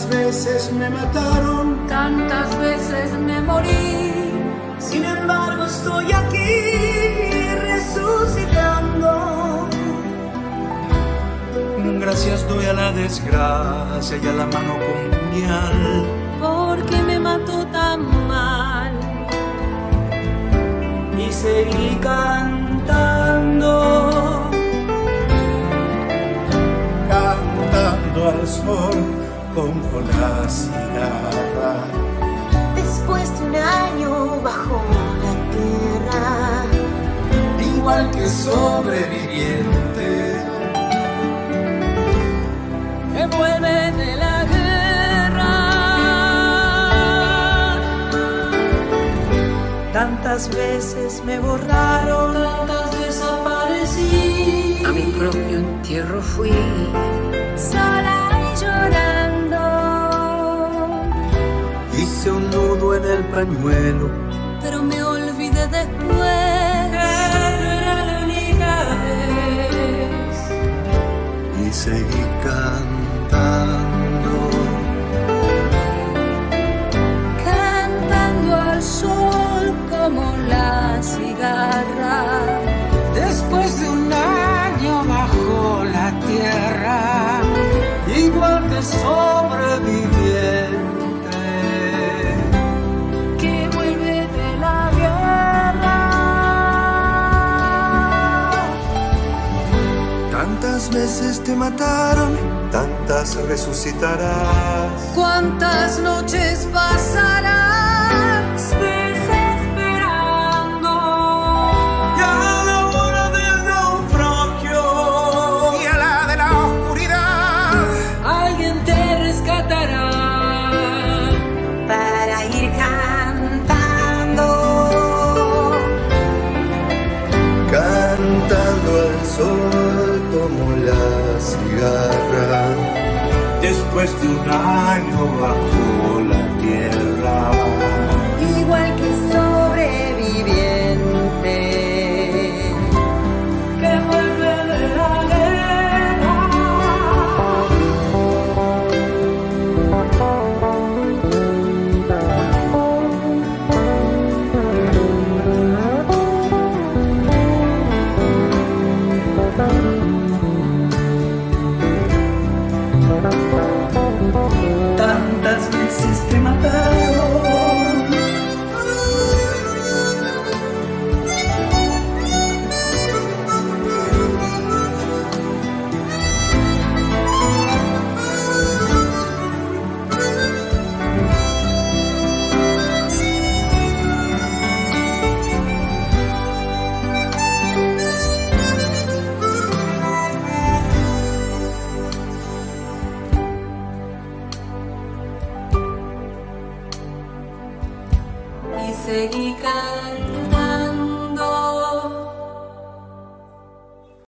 Tantas veces me mataron, tantas veces me morí. Sin embargo estoy aquí resucitando. gracias doy a la desgracia y a la mano con puñal, porque me mató tan mal. Y seguí cantando, cantando al sol como la cigarra. Después de un año bajo la tierra, Igual que sobreviviente Que vuelve de la guerra. tantas veces me borraron, Tantas desaparecí. A mi propio entierro fui. Sola y llorando. hice un nudo en el pañuelo, Pero me olvidé después. era la única vez. y seguí cantando, Cantando al sol como la cigarra. Después de un año bajo la tierra, igual que sobreviviente Que vuelve de la guerra. tantas veces te mataron, tantas resucitarás. ¿Cuántas noches pasarás desesperando? y a la hora del naufragio Y a la de la oscuridad, Alguien te rescatará. para ir cantando, cantando al sol como la cigarra. Después de un año bajo la tierra, igual que sobreviviente. Que vuelve de la guerra. tantas veces te mataron. Y seguí cantando.